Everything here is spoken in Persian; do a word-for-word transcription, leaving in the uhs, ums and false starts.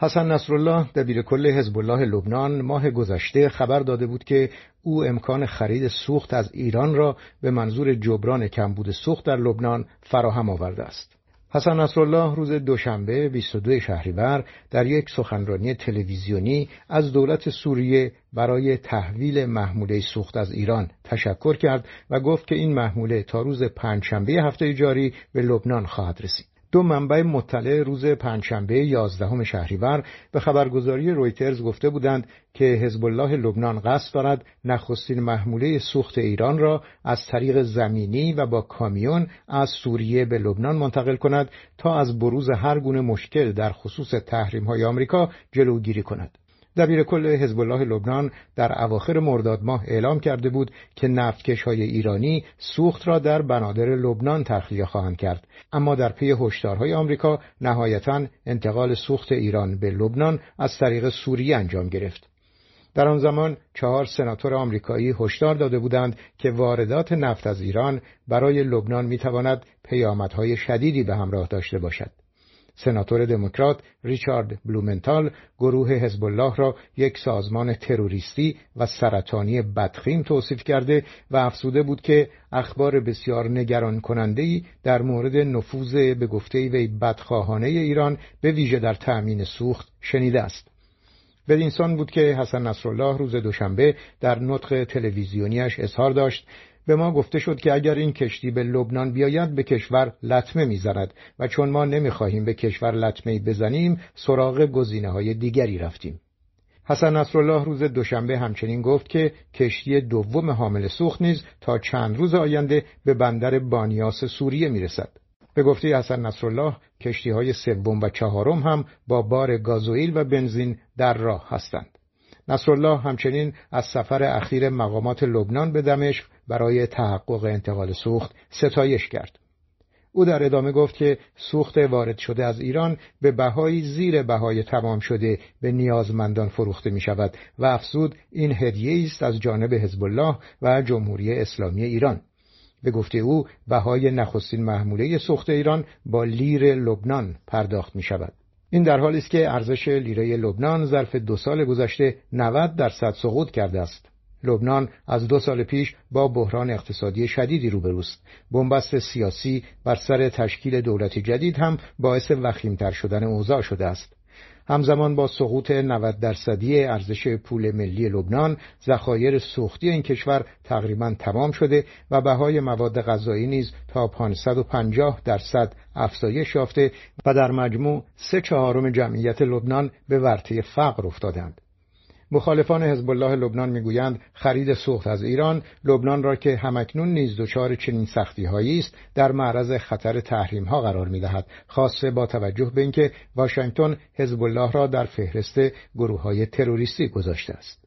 حسن نصرالله دبیرکل حزب الله لبنان ماه گذشته خبر داده بود که او امکان خرید سوخت از ایران را به منظور جبران کمبود سوخت در لبنان فراهم آورده است. حسن نصرالله روز دوشنبه بیست و دوم شهریور در یک سخنرانی تلویزیونی از دولت سوریه برای تحویل محموله سوخت از ایران تشکر کرد و گفت که این محموله تا روز پنجشنبه هفته جاری به لبنان خواهد رسید. دو منبع مطلع روز پنجشنبه یازدهم شهریور به خبرگزاری رویترز گفته بودند که حزب الله لبنان قصد دارد نخستین محموله سوخت ایران را از طریق زمینی و با کامیون از سوریه به لبنان منتقل کند تا از بروز هر گونه مشکل در خصوص تحریم‌های آمریکا جلوگیری کند. دبیرکل حزب الله لبنان در اواخر مرداد ماه اعلام کرده بود که نفتکش‌های ایرانی سوخت را در بنادر لبنان تخلیه خواهند کرد، اما در پی هشدارهای آمریکا نهایتاً انتقال سوخت ایران به لبنان از طریق سوریه انجام گرفت. در آن زمان چهار سناتور آمریکایی هشدار داده بودند که واردات نفت از ایران برای لبنان می‌تواند پیامدهای شدیدی به همراه داشته باشد. سناتور دموکرات ریچارد بلومنتال گروه حزب الله را یک سازمان تروریستی و سرطانی بدخیم توصیف کرده و افزوده بود که اخبار بسیار نگران کننده‌ای در مورد نفوذ به گفته وی بدخواهانه ایران به ویژه در تأمین سوخت شنیده است. بدین سان بود که حسن نصرالله روز دوشنبه در نطق تلویزیونیش اظهار داشت: به ما گفته شد که اگر این کشتی به لبنان بیاید به کشور لطمه می‌زند و چون ما نمی‌خواهیم به کشور لطمه‌ای بزنیم سراغ گزینه‌های دیگری رفتیم. حسن نصرالله روز دوشنبه همچنین گفت که کشتی دوم حامل سوخت نیز تا چند روز آینده به بندر بانیاس سوریه می‌رسد. به گفته حسن نصرالله کشتی‌های سوم و چهارم هم با بار گازوئیل و بنزین در راه هستند. نصرالله همچنین از سفر اخیر مقامات لبنان به دمشق برای تحقق انتقال سوخت ستایش کرد. او در ادامه گفت که سوخت وارد شده از ایران به بهایی زیر بهای تمام شده به نیازمندان فروخته می شود و افزود این هدیه است از جانب حزب الله و جمهوری اسلامی ایران. به گفته او بهای نخستین محموله سوخت ایران با لیر لبنان پرداخت می شود. این در حالی است که ارزش لیره لبنان ظرف دو سال گذشته نود درصد سقوط کرده است. لبنان از دو سال پیش با بحران اقتصادی شدیدی روبروست. بنبست سیاسی بر سر تشکیل دولتی جدید هم باعث وخیم‌تر شدن اوضاع شده است. همزمان با سقوط نود درصدی ارزش پول ملی لبنان، ذخایر سوختی این کشور تقریباً تمام شده و بهای مواد غذایی نیز تا پانصد و پنجاه درصد افزایش یافته و در مجموع سه چهارم جمعیت لبنان به ورطه فقر افتادند. مخالفان حزب الله لبنان میگویند خرید سوخت از ایران لبنان را که همکنون نیز دچار چنین سختی‌هایی است در معرض خطر تحریم‌ها قرار می‌دهد، خاصه با توجه به اینکه واشنگتن حزب الله را در فهرست گروه‌های تروریستی گذاشته است.